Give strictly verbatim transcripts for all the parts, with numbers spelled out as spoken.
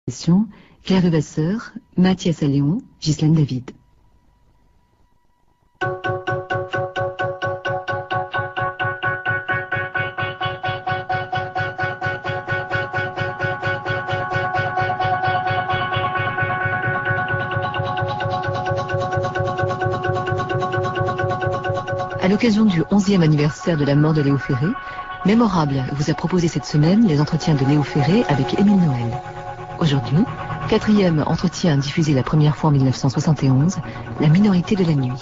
Claire Levasseur, Mathias Alléon, Ghislaine David. À l'occasion du onzième anniversaire de la mort de Léo Ferré, Mémorable vous a proposé cette semaine les entretiens de Léo Ferré avec Émile Noël. Aujourd'hui, quatrième entretien diffusé la première fois en mille neuf cent soixante et onze, La minorité de la nuit.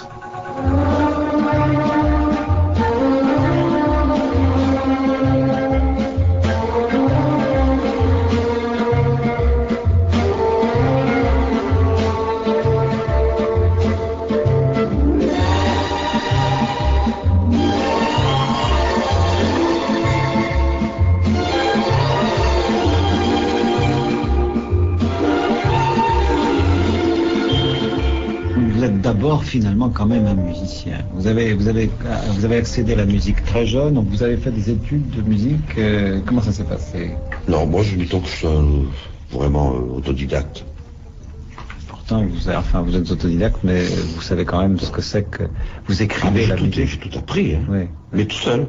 D'abord, finalement, quand même un musicien. Vous avez, vous avez, vous avez accédé à la musique très jeune, donc vous avez fait des études de musique. Euh, comment ça s'est passé? Non, moi, je dis que je suis un, vraiment euh, autodidacte. Pourtant, vous, avez, enfin, vous êtes autodidacte, mais vous savez quand même ce que c'est que vous écrivez ah, la tout, musique. J'ai tout appris, hein. Oui. Mais tout seul.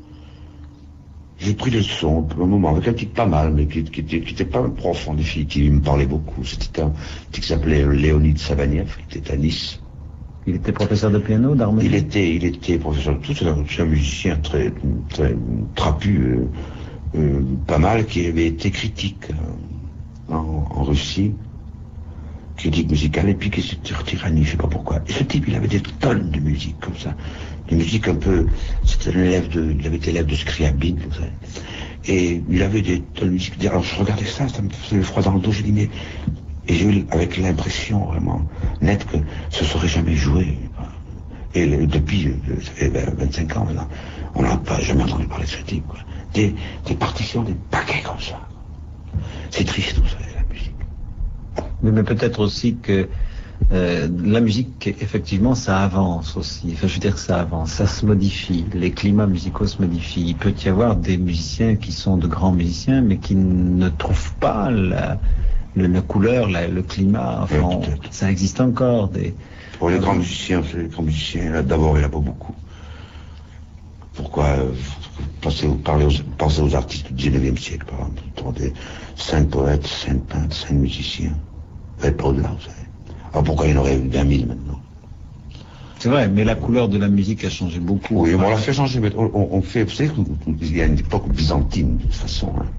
J'ai pris des leçons, un moment, avec un type pas mal, mais qui n'était qui, qui pas un prof, en définitive, il me parlait beaucoup. C'était un type qui s'appelait Léonid Savaniev, qui était à Nice. Il était professeur de piano, d'harmonie? Il était, il était professeur de tout, c'est un, un musicien très, très trapu, euh, euh, pas mal, qui avait été critique euh, en, en Russie, critique musicale, et puis qui s'était retiré à Nice, je sais pas pourquoi. Et ce type, il avait des tonnes de musique, comme ça. Des musiques un peu, c'était un élève de, il avait été élève de Scriabine, vous savez. Et il avait des tonnes de musique. Alors je regardais ça, ça me faisait le froid dans le dos, j'ai dit, mais, et j'ai eu avec l'impression vraiment nette que ce serait jamais joué. Et le, depuis, ça fait vingt-cinq ans maintenant, on n'a pas jamais entendu parler de ce type, quoi. Des, des partitions, des paquets comme ça. C'est triste, vous savez, la musique. Mais, mais peut-être aussi que Euh, la musique, effectivement, ça avance aussi. Enfin, je veux dire, ça avance, ça se modifie. Les climats musicaux se modifient. Il peut y avoir des musiciens qui sont de grands musiciens, mais qui ne trouvent pas la, la, la couleur, la, le climat. Enfin, oui, on, ça existe encore. Des... Pour les grands musiciens, les grands musiciens, là, d'abord, il n'y en a pas beaucoup. Pourquoi euh, pensez, parlez aux, pensez aux artistes du dix-neuvième siècle, par exemple. Vous entendez cinq poètes, cinq peintres, cinq musiciens. Vous n'êtes pas au-delà, vous savez. Alors pourquoi il y en aurait vingt mille maintenant? C'est vrai, mais la couleur de la musique a changé beaucoup. Oui, on l'a fait changer, mais on, on fait, vous savez, il y a une époque byzantine, de toute façon. Hein.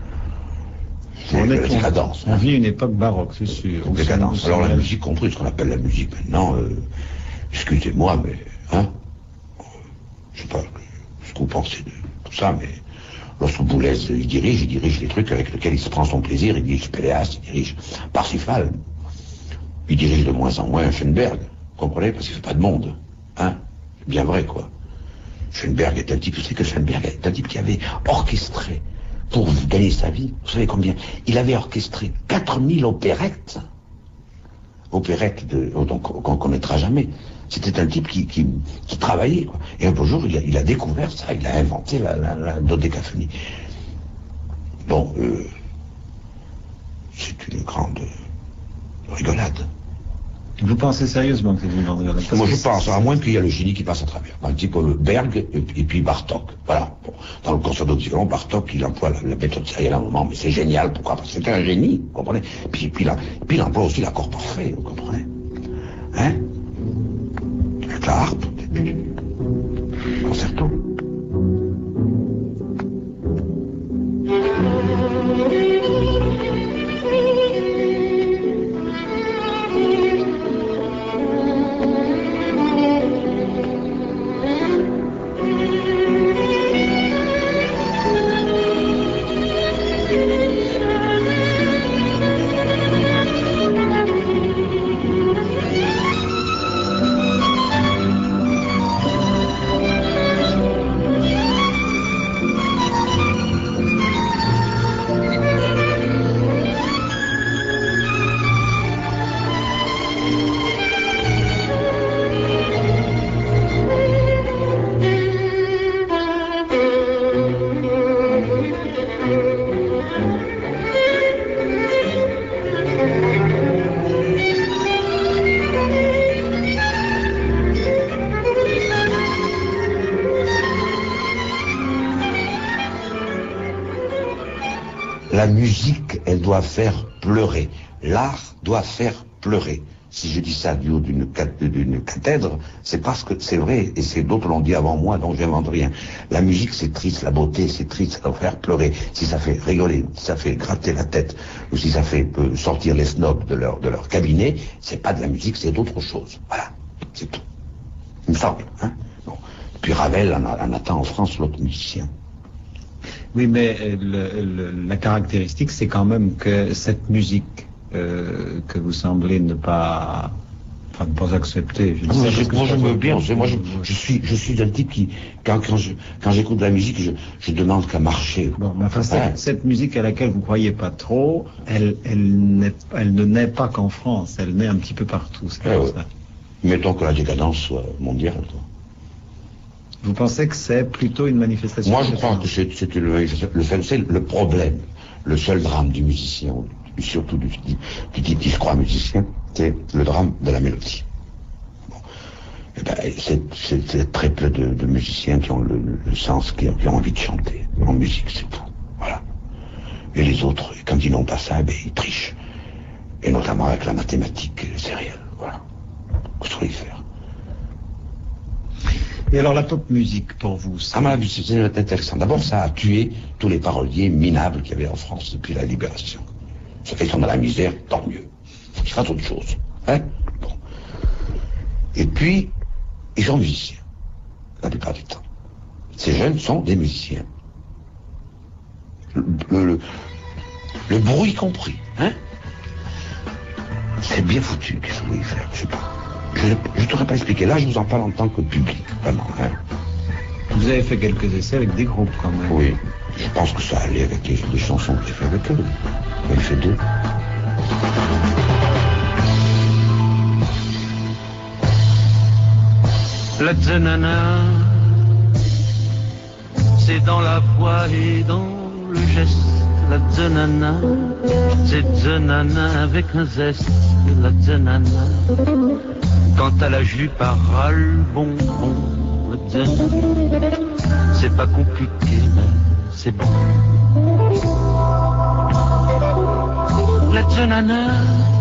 On, la est, décadence, on, hein. on vit une époque baroque, c'est sûr. Décadence. Alors la musique comprise, ce qu'on appelle la musique maintenant, euh, excusez-moi, mais, hein, je sais pas ce que vous pensez de tout ça, mais lorsque Boulez, il dirige, il dirige les trucs avec lesquels il se prend son plaisir, il dirige Péléas, il dirige Parsifal. Il dirige de moins en moins Schoenberg, vous comprenez, parce qu'il ne fait pas de monde, hein, c'est bien vrai, quoi. Schoenberg est un type, vous savez que Schoenberg est un type qui avait orchestré, pour gagner sa vie, vous savez combien, il avait orchestré quatre mille opérettes, opérettes de, donc, qu'on ne connaîtra jamais. C'était un type qui, qui, qui travaillait, quoi. Et un beau jour, il a, il a découvert ça, il a inventé la, la, la dodécaphonie. Bon, euh, c'est une grande rigolade. Vous pensez sérieusement que c'est une grande rigolade? Moi je pense, à moins qu'il y ait le génie qui passe à travers. Un type comme Berg et, et puis Bartók. Voilà. Bon. Dans le concerto de Violon, Bartók, il emploie la, la méthode sérielle à un moment, mais c'est génial. Pourquoi? Parce que c'était un génie, vous comprenez? Puis, puis, là, puis il emploie aussi l'accord parfait, vous comprenez? Hein? Avec la harpe. Concerto. musique, elle doit faire pleurer. L'art doit faire pleurer. Si je dis ça du haut d'une cathèdre, c'est parce que c'est vrai, et c'est d'autres l'ont dit avant moi, donc j'invente rien. La musique, c'est triste, la beauté, c'est triste, ça doit faire pleurer. Si ça fait rigoler, si ça fait gratter la tête, ou si ça fait euh, sortir les snobs de leur, de leur cabinet, c'est pas de la musique, c'est d'autre chose. Voilà, c'est tout. Il me semble, hein. Bon. Puis Ravel en, en attend en France l'autre musicien. Oui, mais le, le, la caractéristique, c'est quand même que cette musique euh, que vous semblez ne pas, enfin, ne pas accepter. Je dis moi, ça je, moi, je me bien. bien. Moi, je, je suis, je suis un type qui, quand, quand je, quand j'écoute de la musique, je, je demande qu'à marcher. Bon, mais enfin, cette, ouais. cette musique à laquelle vous croyez pas trop, elle, elle, elle ne naît pas qu'en France. Elle naît un petit peu partout. C'est ouais, comme ouais. ça. Mettons que la décadence soit mondiale. Toi. Vous pensez que c'est plutôt une manifestation? Moi, je crois que c'est, c'est le, le, c'est le problème, le seul drame du musicien, surtout du, du, du type qui se croit musicien, c'est le drame de la mélodie. Bon. Et ben, c'est, c'est, c'est très peu de, de musiciens qui ont le, le sens, qui ont, qui ont envie de chanter. En musique, c'est tout. Voilà. Et les autres, quand ils n'ont pas ça, ben, ils trichent. Et notamment avec la mathématique sérielle. Voilà. Qu'est-ce qu'il faut y faire? Et alors la pop musique pour vous, c'est... À mon avis, c'est intéressant. D'abord, ça a tué tous les paroliers minables qu'il y avait en France depuis la Libération. Ça fait qu'ils sont dans la misère, tant mieux. Faut qu'ils fassent autre chose. Hein? Bon. Et puis, ils sont musiciens, la plupart du temps. Ces jeunes sont des musiciens. Le, le, le, le bruit compris. Hein? C'est bien foutu, qu'est-ce que vous voulez faire? Je sais pas. Je ne t'aurais pas expliqué. Là, je vous en parle en tant que public, vraiment. Hein. Vous avez fait quelques essais avec des groupes, quand même. Oui. Je pense que ça allait avec les, les chansons que j'ai fait avec eux. J'en ai fait deux. La zenana, c'est dans la voix et dans le geste. La zenana, c'est zenana avec un zeste. La zenana, quand à la jupe à ras le bonbon. La zenana, c'est pas compliqué, mais c'est bon. La zenana,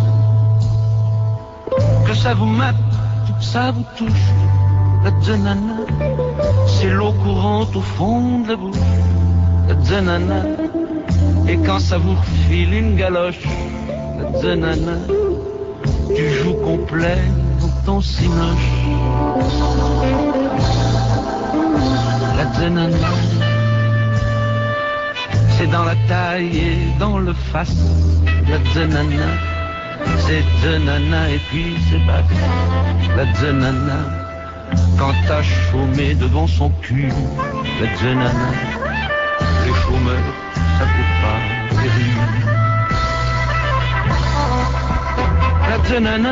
que ça vous mate, que ça vous touche. La zenana, c'est l'eau courante au fond de la bouche. La zenana, et quand ça vous refile une galoche. La zenana, tu joues complet dans ton cinoche. La zenana, c'est dans la taille et dans le face. La zenana, c'est zenana et puis c'est bac. La zenana, quand t'as chômé devant son cul. La zenana, les chômeurs, ça coûte pas les rues. La zenana,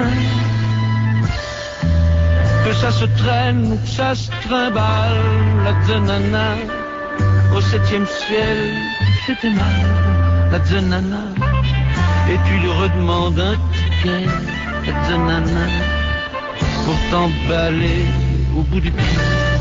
que ça se traîne ou que ça se trimballe. La zenana, au septième ciel, c'était mal. La zenana, et tu lui redemandes un ticket. La zenana, pour t'emballer au bout du pied.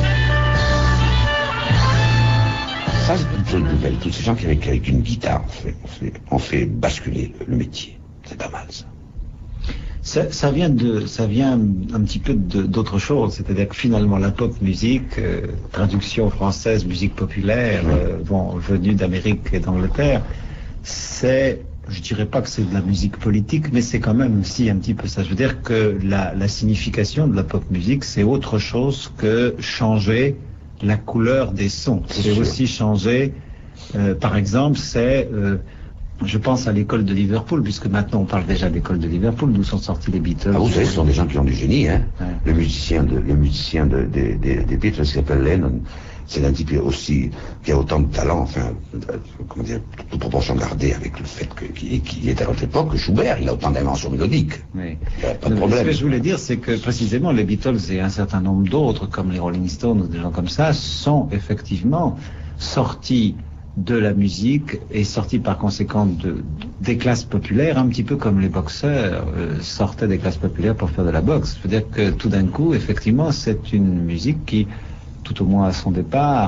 Ça, c'est une chose nouvelle. Tous ces gens qui, avec, avec une guitare, on fait, on fait, on fait basculer le, le métier. C'est pas mal, ça. Ça, ça vient de, ça vient un petit peu de, d'autre chose. C'est-à-dire que finalement, la pop musique, euh, traduction française, musique populaire, euh, bon, venue d'Amérique et d'Angleterre, c'est, je dirais pas que c'est de la musique politique, mais c'est quand même si un petit peu ça. Je veux dire que la, la signification de la pop musique, c'est autre chose que changer la couleur des sons. C'est, c'est aussi changer, euh, par exemple, c'est, euh, je pense à l'école de Liverpool, puisque maintenant on parle déjà d'école de Liverpool, d'où sont sortis les Beatles. Ah, vous savez, ce sont des gens qui ont du génie, hein. Ouais. Le musicien de, le musicien de, de, de, des Beatles qui s'appelle Lennon, c'est un type aussi, qui a autant de talent, enfin, comment dire, toute proportion gardée avec le fait que, qu'il, qu'il était à notre époque, que Schubert, il a autant d'inventions mélodiques. Oui. Il n'y a pas de Non, problème. Ce que je voulais dire, c'est que précisément les Beatles et un certain nombre d'autres, comme les Rolling Stones ou des gens comme ça, sont effectivement sortis de la musique et sortis par conséquent de, des classes populaires, un petit peu comme les boxeurs euh, sortaient des classes populaires pour faire de la boxe. C'est-à-dire que tout d'un coup, effectivement, c'est une musique qui, tout au moins à son départ,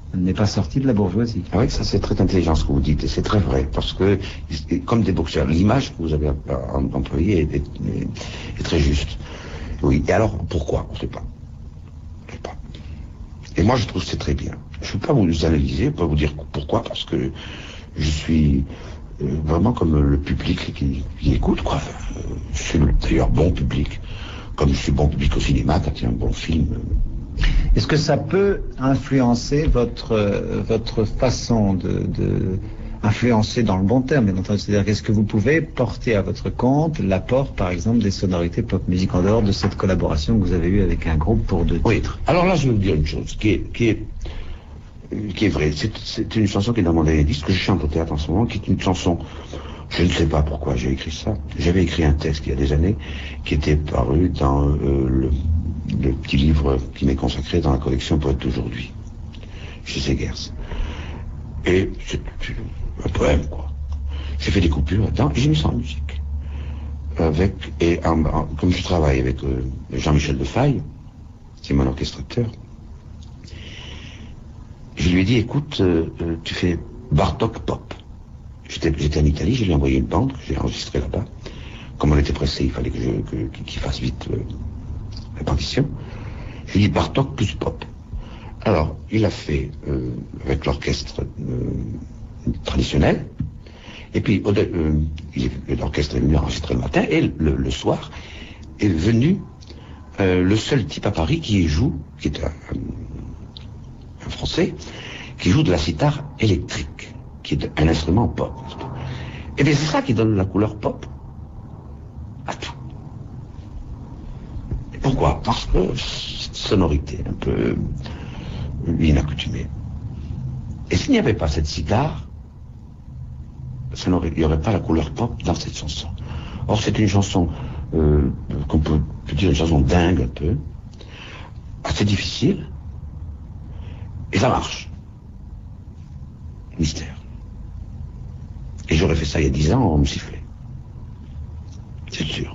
n'est pas sorti de la bourgeoisie. Ah oui, ça c'est très intelligent ce que vous dites, et c'est très vrai, parce que, comme des boxeurs, l'image que vous avez employée est, est, est très juste. Oui, et alors, pourquoi? On ne sait pas. On ne sait pas. Et moi, je trouve que c'est très bien. Je ne peux pas vous analyser, je ne peux pas vous dire pourquoi, parce que je suis euh, vraiment comme le public qui, qui écoute, quoi. Euh, je suis d'ailleurs bon public, comme je suis bon public au cinéma, quand il y a un bon film. Est-ce que ça peut influencer votre euh, votre façon de, de influencer dans le bon terme, bien entendu, c'est-à-dire qu'est-ce que vous pouvez porter à votre compte l'apport, par exemple, des sonorités pop musique en dehors de cette collaboration que vous avez eue avec un groupe pour deux oui. titres? Alors là, je vais vous dire une chose qui est qui est qui est vraie. C'est, c'est une chanson qui est dans mon dernier disque que je chante au théâtre en ce moment, qui est une chanson. Je ne sais pas pourquoi j'ai écrit ça. J'avais écrit un texte il y a des années qui était paru dans euh, le le petit livre qui m'est consacré dans la collection Poète d'aujourd'hui, chez Segers. Et c'est un poème, quoi. J'ai fait des coupures là-dedans et j'ai mis ça en musique. Avec, et en, en, comme je travaille avec euh, Jean-Michel Defaille, c'est mon orchestrateur, je lui ai dit, écoute, euh, euh, tu fais Bartok Pop. J'étais, j'étais en Italie, je lui ai envoyé une bande que j'ai enregistrée là-bas. Comme on était pressé, il fallait que je, que, qu'il fasse vite euh, la partition. Je lui ai dit Bartok plus pop. Alors, il a fait euh, avec l'orchestre euh, traditionnel, et puis au, euh, il, l'orchestre est venu enregistrer le matin, et le, le soir est venu euh, le seul type à Paris qui joue, qui est un, un, un Français, qui joue de la sitar électrique, qui est un instrument pop. Et bien c'est ça qui donne la couleur pop à tout. Et pourquoi? Parce que cette sonorité un peu inaccoutumée. Et s'il n'y avait pas cette sitar, il n'y aurait pas la couleur pop dans cette chanson. Or c'est une chanson euh, qu'on peut, peut dire une chanson dingue un peu, assez difficile, et ça marche. Mystère. Et j'aurais fait ça il y a dix ans, on me sifflait. C'est sûr.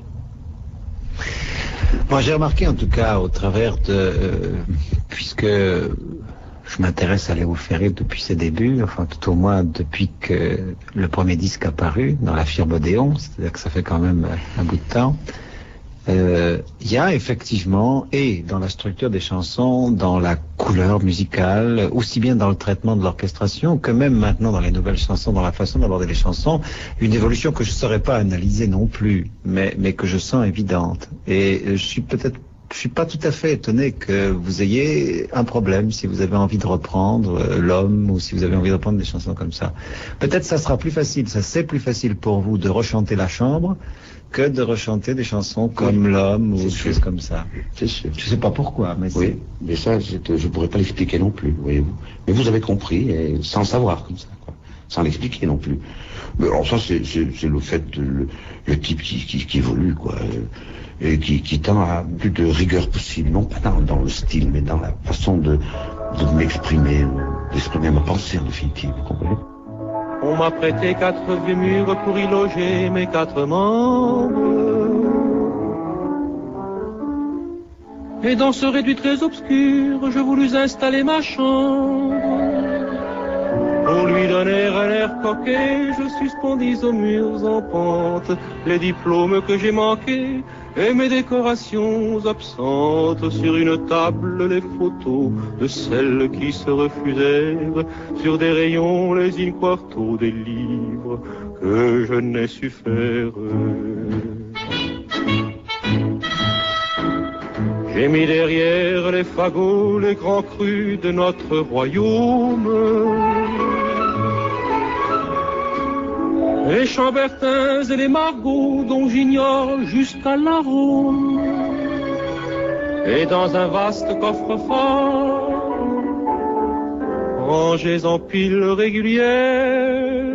Moi j'ai remarqué en tout cas au travers de... Euh, puisque je m'intéresse à Léo Ferré depuis ses débuts, enfin tout au moins depuis que le premier disque a paru dans la Firme Odéon, c'est-à-dire que ça fait quand même un bout de temps. Il euh, y a effectivement, et dans la structure des chansons, dans la couleur musicale, aussi bien dans le traitement de l'orchestration que même maintenant dans les nouvelles chansons, dans la façon d'aborder les chansons, une évolution que je ne saurais pas analyser non plus, mais, mais que je sens évidente. Et je suis peut-être Je suis pas tout à fait étonné que vous ayez un problème si vous avez envie de reprendre euh, L'Homme ou si vous avez envie de reprendre des chansons comme ça. Peut-être ça sera plus facile, ça c'est plus facile pour vous de rechanter La Chambre que de rechanter des chansons comme oui, L'Homme ou des choses comme ça. C'est sûr. Je sais pas pourquoi, mais oui, c'est... mais ça, c'est, je pourrais pas l'expliquer non plus, voyez-vous. Mais vous avez compris, et sans le savoir comme ça, quoi. Sans l'expliquer non plus. Mais alors ça, c'est, c'est, c'est le fait, de, le, le type qui, qui, qui évolue, quoi. Et qui, qui tend à plus de rigueur possible, non pas dans, dans le style, mais dans la façon de, de m'exprimer, d'exprimer ma pensée en définitive, vous comprenez? On m'a prêté quatre vieux murs pour y loger mes quatre membres. Et dans ce réduit très obscur, je voulus installer ma chambre. Pour lui donner un air coquet, je suspendis aux murs en pente les diplômes que j'ai manqués et mes décorations absentes. Sur une table, les photos de celles qui se refusèrent. Sur des rayons, les in quarto des livres que je n'ai su faire. J'ai mis derrière les fagots les grands crus de notre royaume. Les chambertins et les margots dont j'ignore jusqu'à l'arôme. Et dans un vaste coffre-fort, rangés en piles régulières,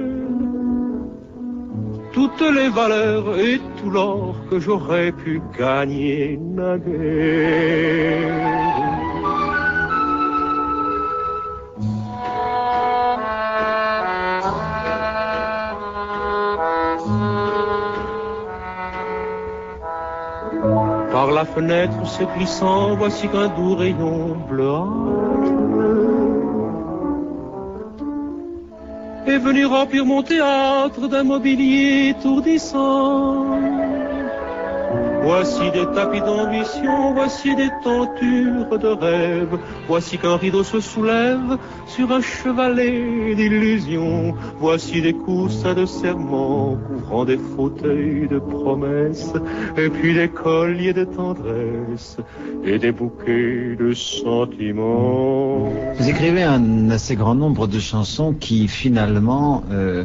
toutes les valeurs et tout l'or que j'aurais pu gagner naguère. Par la fenêtre se glissant, voici qu'un doux rayon bleuâtre venu remplir mon théâtre d'un mobilier étourdissant. Voici des tapis d'ambition, voici des tentures de rêve. Voici qu'un rideau se soulève sur un chevalet d'illusions. Voici des coussins de serment couvrant des fauteuils de promesses. Et puis des colliers de tendresse et des bouquets de sentiments. Vous écrivez un assez grand nombre de chansons qui finalement euh,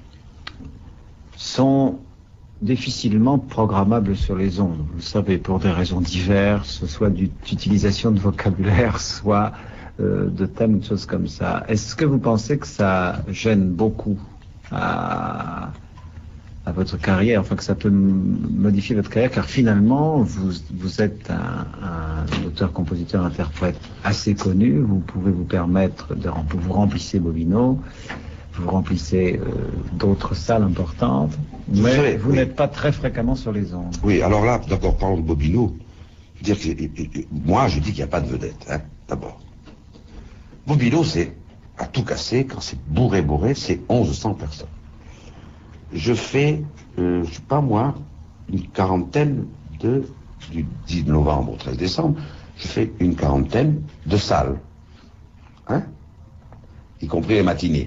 sont difficilement programmable sur les ondes. Vous le savez, pour des raisons diverses, soit d'utilisation de vocabulaire, soit euh, de thèmes, de choses comme ça. Est-ce que vous pensez que ça gêne beaucoup à, à votre carrière, enfin que ça peut modifier votre carrière, car finalement, vous, vous êtes un, un auteur, compositeur, interprète assez connu, vous pouvez vous permettre de vous remplissez Bobino, vous remplissez euh, d'autres salles importantes, mais vous, savez, vous oui. n'êtes pas très fréquemment sur les ondes. Oui, alors là, d'abord, parlons de Bobino. Dire que, et, et, moi, je dis qu'il n'y a pas de vedette, hein, d'abord. Bobino, c'est à tout casser, quand c'est bourré, bourré, c'est onze cents personnes. Je fais, euh, je sais pas moi, une quarantaine de, du dix novembre au treize décembre, je fais une quarantaine de salles, hein, y compris les matinées.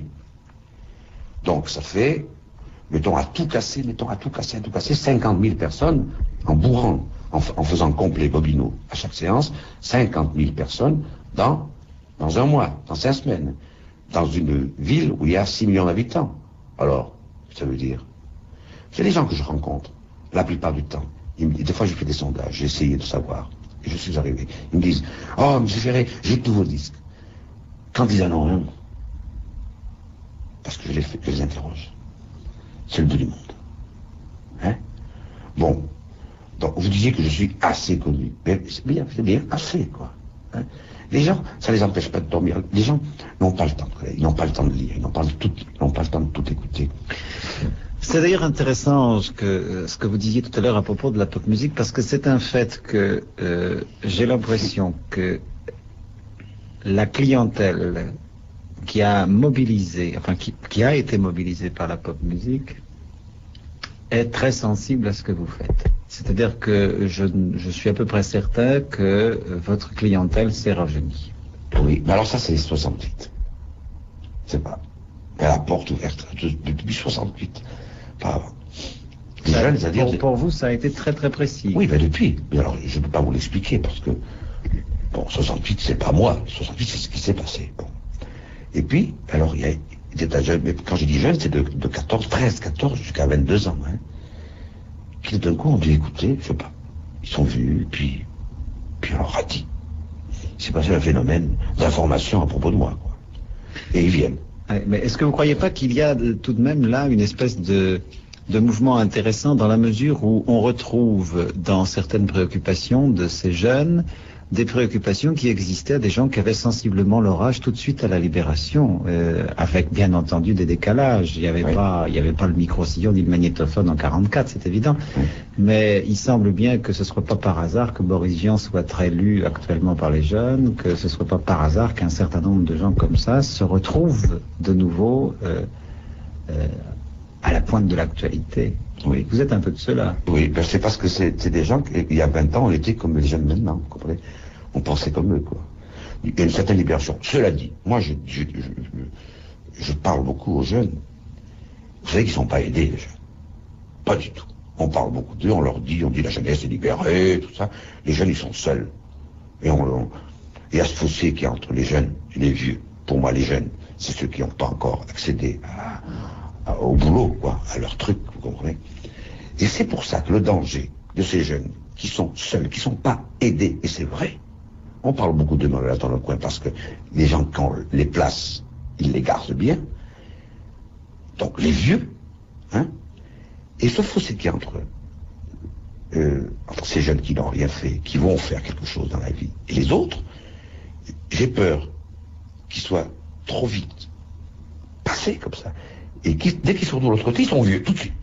Donc ça fait, mettons à tout casser, mettons à tout casser, à tout casser, cinquante mille personnes en bourrant, en, en faisant complet Bobino à chaque séance, cinquante mille personnes dans, dans un mois, dans cinq semaines, dans une ville où il y a six millions d'habitants. Alors, ça veut dire, c'est les gens que je rencontre, la plupart du temps. Ils me, des fois, j'ai fait des sondages, j'ai essayé de savoir, et je suis arrivé. Ils me disent, oh, monsieur Ferré, j'ai tous vos disques. Quand ils en ont un, parce que je les, fais, je les interroge. C'est le bout du monde. Hein? Bon. Donc, vous disiez que je suis assez connu. Mais c'est bien, c'est bien, assez, quoi. Hein? Les gens, ça les empêche pas de dormir. Les gens n'ont pas le temps de ils n'ont pas le temps de lire, ils n'ont pas, tout, ils n'ont pas le temps de tout écouter. C'est d'ailleurs intéressant ce que, ce que vous disiez tout à l'heure à propos de la pop musique, parce que c'est un fait que euh, j'ai l'impression que la clientèle qui a mobilisé, enfin qui, qui a été mobilisée par la pop musique, est très sensible à ce que vous faites. C'est-à-dire que je, je suis à peu près certain que votre clientèle s'est rajeunie. Oui, mais alors ça c'est soixante-huit. C'est pas. Mais la porte ouverte depuis soixante-huit, pas avant. Les ça, jeunes, c'est-à-dire pour, pour vous, ça a été très très précis. Oui, mais depuis. Mais alors, je ne peux pas vous l'expliquer parce que bon, soixante-huit, c'est pas moi. soixante-huit, c'est ce qui s'est passé. Bon. Et puis, alors, il y a, il était jeune, mais quand j'ai dit jeune, c'est de, de quatorze, treize, quatorze jusqu'à vingt-deux ans. Hein. Puis d'un coup, on dit, écoutez, je sais pas, ils sont venus, puis, puis on leur a dit. Il s'est passé un phénomène d'information à propos de moi, quoi. Et ils viennent. Mais est-ce que vous ne croyez pas qu'il y a tout de même là une espèce de, de mouvement intéressant dans la mesure où on retrouve dans certaines préoccupations de ces jeunes des préoccupations qui existaient à des gens qui avaient sensiblement leur âge tout de suite à la Libération, euh, avec bien entendu des décalages. Il n'y avait, oui. pas, il n'y avait pas le micro-sillon ni le magnétophone en quarante-quatre, c'est évident. Oui. Mais il semble bien que ce ne soit pas par hasard que Boris Vian soit très lu actuellement par les jeunes, que ce ne soit pas par hasard qu'un certain nombre de gens comme ça se retrouvent de nouveau euh, euh, à la pointe de l'actualité. Oui, vous êtes un peu de cela. Oui, ben c'est parce que c'est, c'est des gens qu'il y a vingt ans, on était comme les jeunes maintenant, vous comprenez? On pensait comme eux, quoi. Il y a une certaine libération. Cela dit, moi, je, je, je, je parle beaucoup aux jeunes. Vous savez qu'ils ne sont pas aidés, les jeunes. Pas du tout. On parle beaucoup d'eux, on leur dit, on dit la jeunesse est libérée, tout ça. Les jeunes, ils sont seuls. Et on, on il y a ce fossé qui est entre les jeunes et les vieux. Pour moi, les jeunes, c'est ceux qui n'ont pas encore accédé à... au boulot, quoi, à leur truc, vous comprenez. Et c'est pour ça que le danger de ces jeunes qui sont seuls, qui sont pas aidés, et c'est vrai, on parle beaucoup de là dans le coin parce que les gens, quand les placent, ils les gardent bien, donc les vieux, hein, et ce fossé qui est entre, euh, entre ces jeunes qui n'ont rien fait, qui vont faire quelque chose dans la vie, et les autres, j'ai peur qu'ils soient trop vite passés comme ça. Et qui, dès qu'ils sont de l'autre côté, ils sont vieux, tout de suite.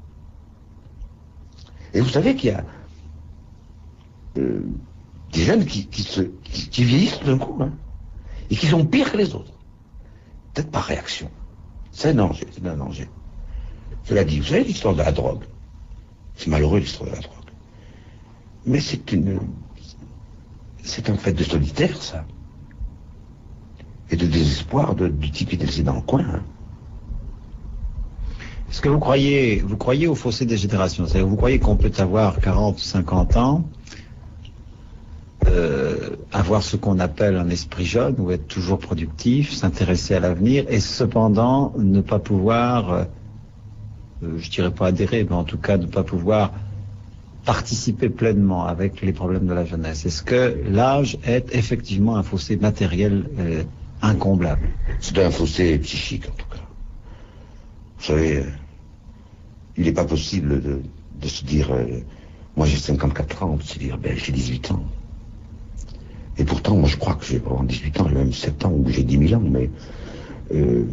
Et vous savez qu'il y a euh, des jeunes qui, qui, se, qui, qui vieillissent d'un coup, hein, et qui sont pires que les autres. Peut-être par réaction. C'est un danger, c'est un danger. Cela dit, vous savez l'histoire de la drogue. C'est malheureux l'histoire de la drogue. Mais c'est une... C'est un fait de solitaire, ça. Et de désespoir de, du type qui est laissé dans le coin. Hein. Est-ce que vous croyez, vous croyez au fossé des générations? C'est-à-dire, vous croyez qu'on peut avoir quarante ou cinquante ans, euh, avoir ce qu'on appelle un esprit jeune, ou être toujours productif, s'intéresser à l'avenir, et cependant ne pas pouvoir, euh, je dirais pas adhérer, mais en tout cas ne pas pouvoir participer pleinement avec les problèmes de la jeunesse? Est-ce que l'âge est effectivement un fossé matériel euh, incomblable? C'est un fossé psychique, en tout cas. Vous savez, euh, il n'est pas possible de, de se dire, euh, moi j'ai cinquante-quatre ans, de se dire, ben j'ai dix-huit ans. Et pourtant, moi je crois que j'ai vraiment dix-huit ans, j'ai même sept ans, ou j'ai dix mille ans, mais euh,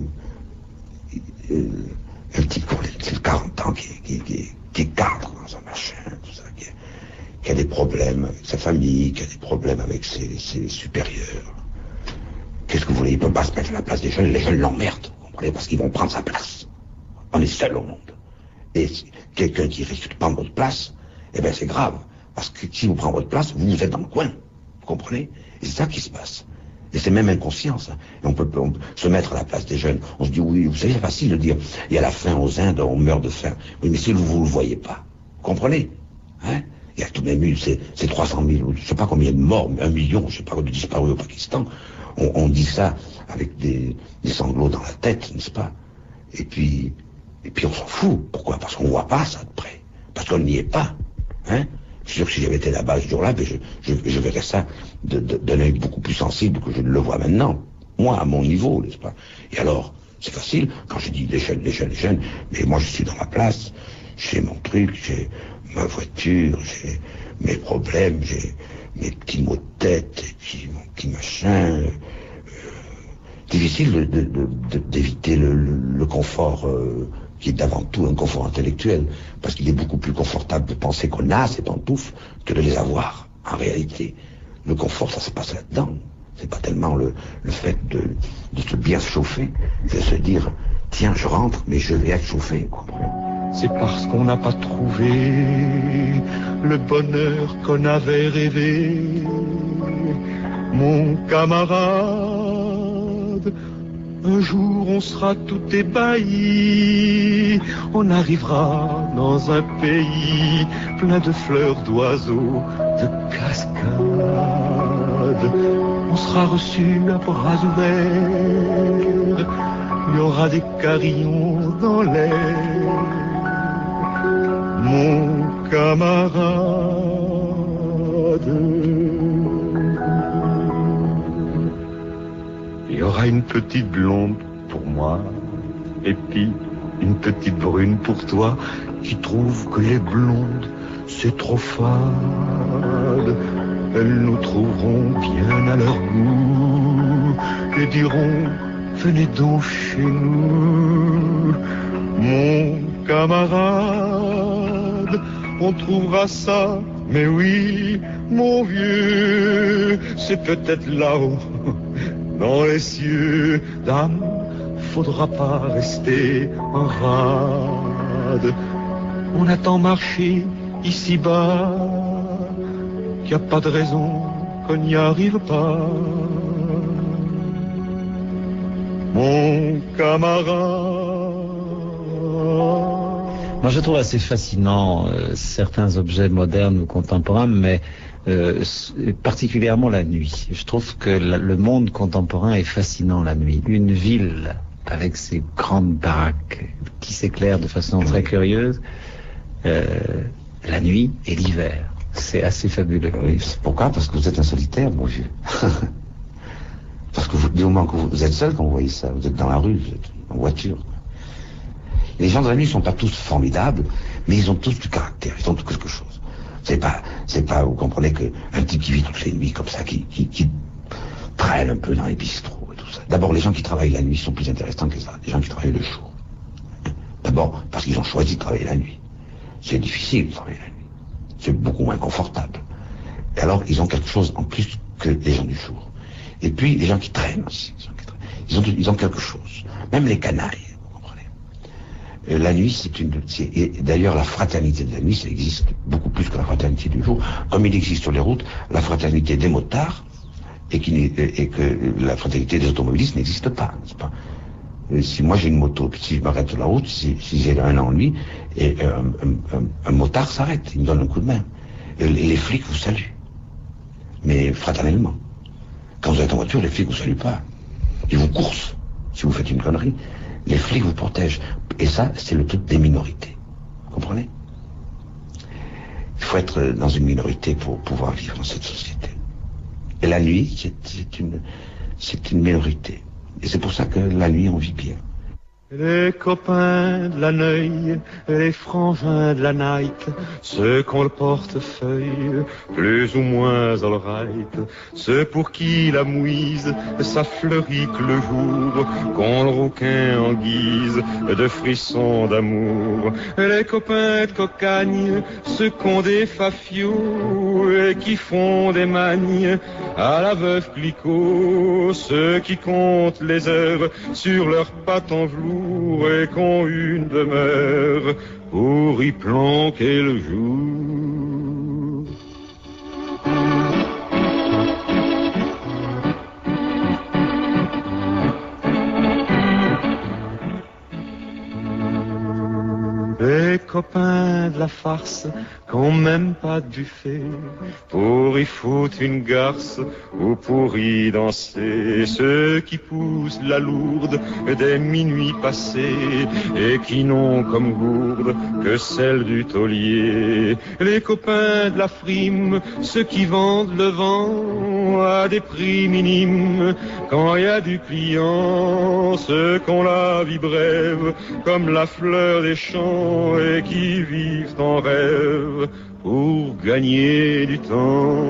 euh, un type qui a quarante ans, qui, qui, qui, qui est cadre dans un machin, tout ça, qui a, qui a des problèmes avec sa famille, qui a des problèmes avec ses, ses supérieurs. Qu'est-ce que vous voulez? Il ne peut pas se mettre à la place des jeunes, les jeunes l'emmerdent, vous comprenez, parce qu'ils vont prendre sa place. On est seul au monde. Et si quelqu'un qui risque de prendre votre place, eh bien c'est grave. Parce que si vous prenez votre place, vous, vous êtes dans le coin. Vous comprenez? Et c'est ça qui se passe. Et c'est même inconscient, ça. Et on peut, on peut se mettre à la place des jeunes. On se dit, oui, vous savez, c'est facile de dire, il y a la faim aux Indes, on meurt de faim. Oui, mais si vous ne le voyez pas, vous comprenez? Hein? Il y a tout de même eu ces, ces trois cent mille, je ne sais pas combien de morts, un million, je ne sais pas, de disparus au Pakistan. On, on dit ça avec des, des sanglots dans la tête, n'est-ce pas? Et puis, et puis on s'en fout. Pourquoi? Parce qu'on ne voit pas ça de près. Parce qu'on n'y est pas. Hein? Je suis sûr que si j'avais été là-bas ce jour-là, je, je, je verrais ça de, de, d'un œil beaucoup plus sensible que je ne le vois maintenant. Moi, à mon niveau, n'est-ce pas? Et alors, c'est facile, quand je dis les jeunes, les jeunes, les jeunes, mais moi je suis dans ma place, j'ai mon truc, j'ai ma voiture, j'ai mes problèmes, j'ai mes petits maux de tête, et puis mon petit machin. Euh, difficile de, de, de, d'éviter le, le, le confort euh, qui est avant tout un confort intellectuel, parce qu'il est beaucoup plus confortable de penser qu'on a ces pantoufles que de les avoir. En réalité, le confort, ça se passe là-dedans. C'est pas tellement le, le fait de, de se bien chauffer, c'est de se dire, tiens, je rentre, mais je vais être chauffé, quoi. C'est parce qu'on n'a pas trouvé le bonheur qu'on avait rêvé, mon camarade. Un jour on sera tout ébahi, on arrivera dans un pays plein de fleurs, d'oiseaux, de cascades. On sera reçu à bras ouverts, il y aura des carillons dans l'air, mon camarade. Il y aura une petite blonde pour moi, et puis une petite brune pour toi, qui trouve que les blondes, c'est trop fade. Elles nous trouveront bien à leur goût, et diront, venez donc chez nous, mon camarade. On trouvera ça, mais oui, mon vieux, c'est peut-être là-haut, dans les cieux. Dame, faudra pas rester en rade. On a tant marché ici-bas qu'il n'y a pas de raison qu'on n'y arrive pas. Mon camarade. Moi, je trouve assez fascinant euh, certains objets modernes ou contemporains, mais euh, particulièrement la nuit. Je trouve que la, le monde contemporain est fascinant la nuit. Une ville avec ses grandes baraques qui s'éclairent de façon très curieuse, euh, la nuit et l'hiver. C'est assez fabuleux. Oui, pourquoi? Parce que vous êtes un solitaire, mon vieux. Parce que vous, du moment que vous, vous êtes seul quand vous voyez ça, vous êtes dans la rue, vous êtes en voiture. Et les gens de la nuit ne sont pas tous formidables, mais ils ont tous du caractère, ils ont tous quelque chose. C'est pas, c'est pas, vous comprenez que un type qui vit toutes les nuits comme ça, qui, qui, qui traîne un peu dans les bistrots et tout ça. D'abord, les gens qui travaillent la nuit sont plus intéressants que ça, les gens qui travaillent le jour. D'abord, parce qu'ils ont choisi de travailler la nuit. C'est difficile de travailler la nuit. C'est beaucoup moins confortable. Et alors, ils ont quelque chose en plus que les gens du jour. Et puis, les gens qui traînent aussi. Les gens qui traînent, ils, ont, ils ont quelque chose. Même les canailles. Euh, la nuit, c'est une... c'est- et d'ailleurs, la fraternité de la nuit, ça existe beaucoup plus que la fraternité du jour. Comme il existe sur les routes, la fraternité des motards, et, qui n'est- et que la fraternité des automobilistes n'existe pas, n'est-ce pas? Euh, Si moi j'ai une moto, puis si je m'arrête sur la route, si, si j'ai un ennui, et euh, un, un, un motard s'arrête, il me donne un coup de main. Et les, les flics vous saluent, mais fraternellement. Quand vous êtes en voiture, les flics vous saluent pas. Ils vous coursent. Si vous faites une connerie, les flics vous protègent. Et ça, c'est le truc des minorités. Vous comprenez? Il faut être dans une minorité pour pouvoir vivre dans cette société. Et la nuit, c'est, c'est une, c'est une minorité. Et c'est pour ça que la nuit, on vit bien. Les copains de la Neuil, les frangins de la night, ceux qu'on le portefeuille, plus ou moins all right, ceux pour qui la mouise, ça fleurit que le jour, qu'on le rouquin en guise de frissons d'amour. Les copains de cocagne, ceux qu'on des fafios et qui font des magnes à la veuve Clicquot, ceux qui comptent les heures sur leurs pattes en velours et qu'ont une demeure pour y planquer le jour. Les copains de la farce qu'on même pas du fait pour y foutre une garce ou pour y danser, ceux qui poussent la lourde des minuits passés et qui n'ont comme gourde que celle du taulier. Les copains de la frime, ceux qui vendent le vent à des prix minimes quand il y a du client, ceux qu'on la vie brève comme la fleur des champs et qui vivent en rêve pour gagner du temps.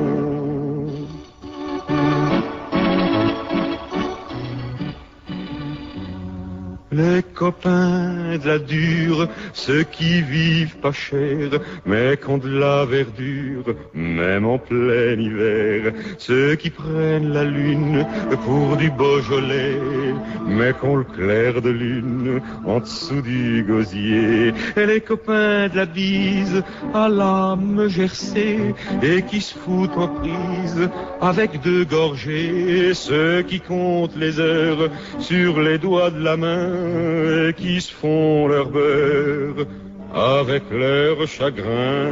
Les copains de la dure, ceux qui vivent pas cher, mais qui ont de la verdure, même en plein hiver. Ceux qui prennent la lune pour du Beaujolais, mais qui ont le clair de lune en dessous du gosier. Et les copains de la bise à l'âme gercée, et qui se foutent en prise avec deux gorgées. Ceux qui comptent les heures sur les doigts de la main, et qui se font leur beurre avec leur chagrin.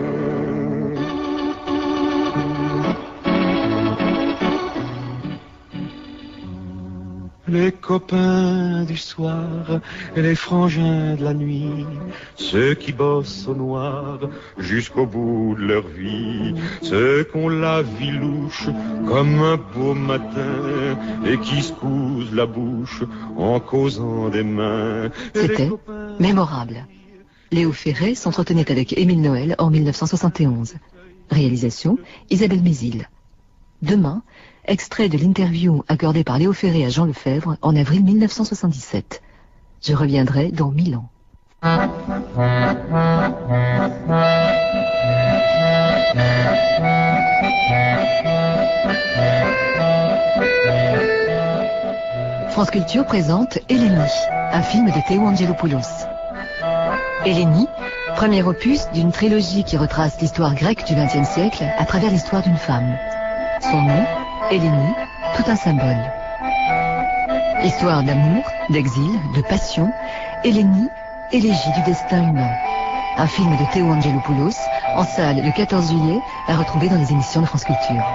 Les copains du soir et les frangins de la nuit, ceux qui bossent au noir jusqu'au bout de leur vie, ceux qu'on la vie louche comme un beau matin et qui se cousent la bouche en causant des mains. C'était mémorable. Léo Ferré s'entretenait avec Émile Noël en mille neuf cent soixante et onze. Réalisation, Isabelle Mézil. Demain, extrait de l'interview accordée par Léo Ferré à Jean Lefebvre en avril mille neuf cent soixante-dix-sept. Je reviendrai dans mille ans. France Culture présente Eleni, un film de Théo Angelopoulos. Eleni, premier opus d'une trilogie qui retrace l'histoire grecque du vingtième siècle à travers l'histoire d'une femme. Son nom, Eleni, tout un symbole. Histoire d'amour, d'exil, de passion, Eleni, élégie du destin humain. Un film de Théo Angelopoulos, en salle le quatorze juillet, à retrouver dans les émissions de France Culture.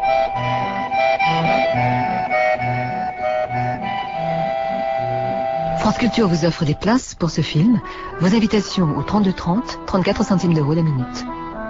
France Culture vous offre des places pour ce film. Vos invitations au trente-deux trente, trente-quatre centimes d'euros la minute.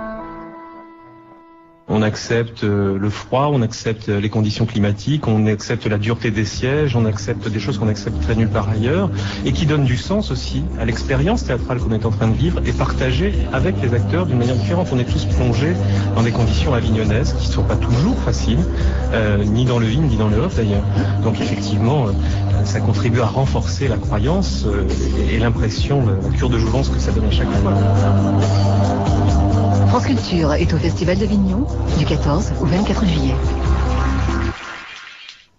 On accepte le froid, on accepte les conditions climatiques, on accepte la dureté des sièges, on accepte des choses qu'on accepterait nulle part ailleurs et qui donnent du sens aussi à l'expérience théâtrale qu'on est en train de vivre et partagée avec les acteurs d'une manière différente. On est tous plongés dans des conditions avignonnaises qui ne sont pas toujours faciles, euh, ni dans le in, ni dans le off d'ailleurs. Donc effectivement, euh, ça contribue à renforcer la croyance euh, et, et l'impression, la cure de jouvence que ça donne à chaque fois. France Culture est au Festival d'Avignon du quatorze au vingt-quatre juillet.